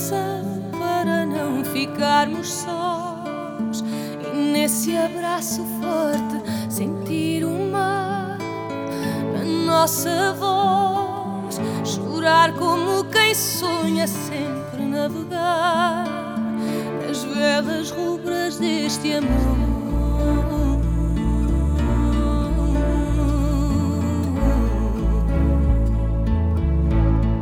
força para não ficarmos sós, e nesse abraço forte sentir o mar na nossa voz, chorar como quem sonha sempre navegar nas velas rubras deste amor.